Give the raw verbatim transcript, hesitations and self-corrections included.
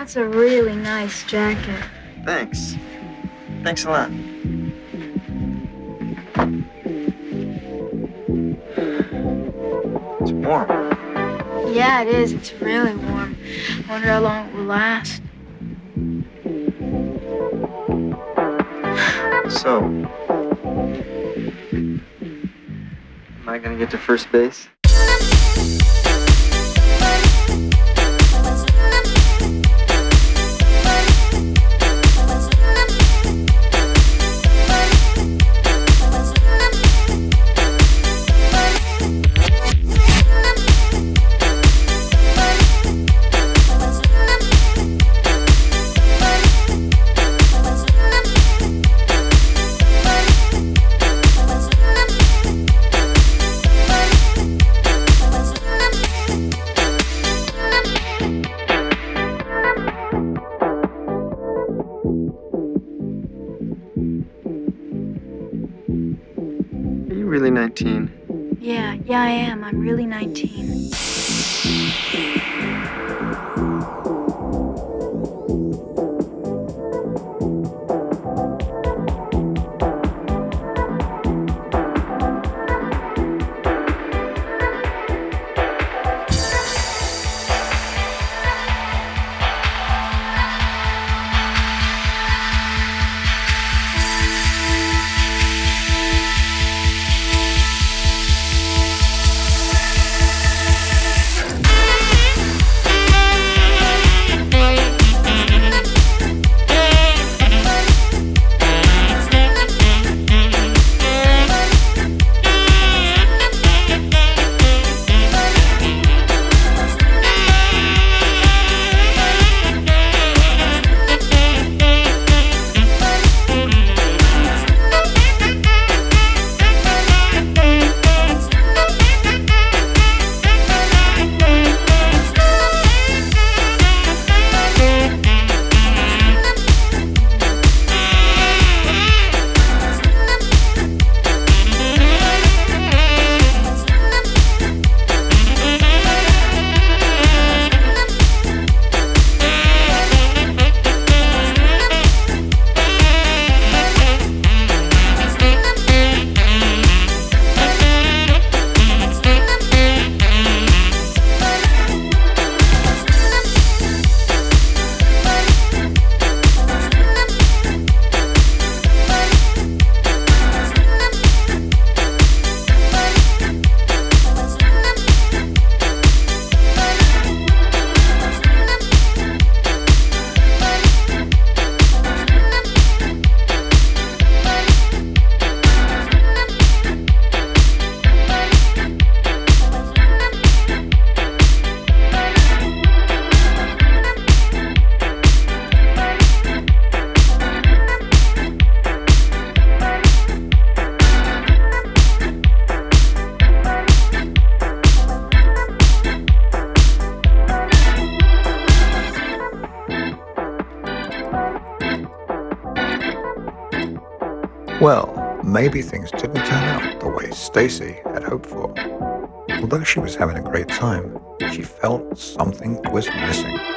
That's a really nice jacket. Thanks. Thanks a lot. It's warm. Yeah, it is. It's really warm. I wonder how long it will last. So, am I gonna get to first base? Are you really nineteen? Yeah, yeah, I am. I'm really nineteen. Well, maybe things didn't turn out the way Stacy had hoped for. Although she was having a great time, she felt something was missing.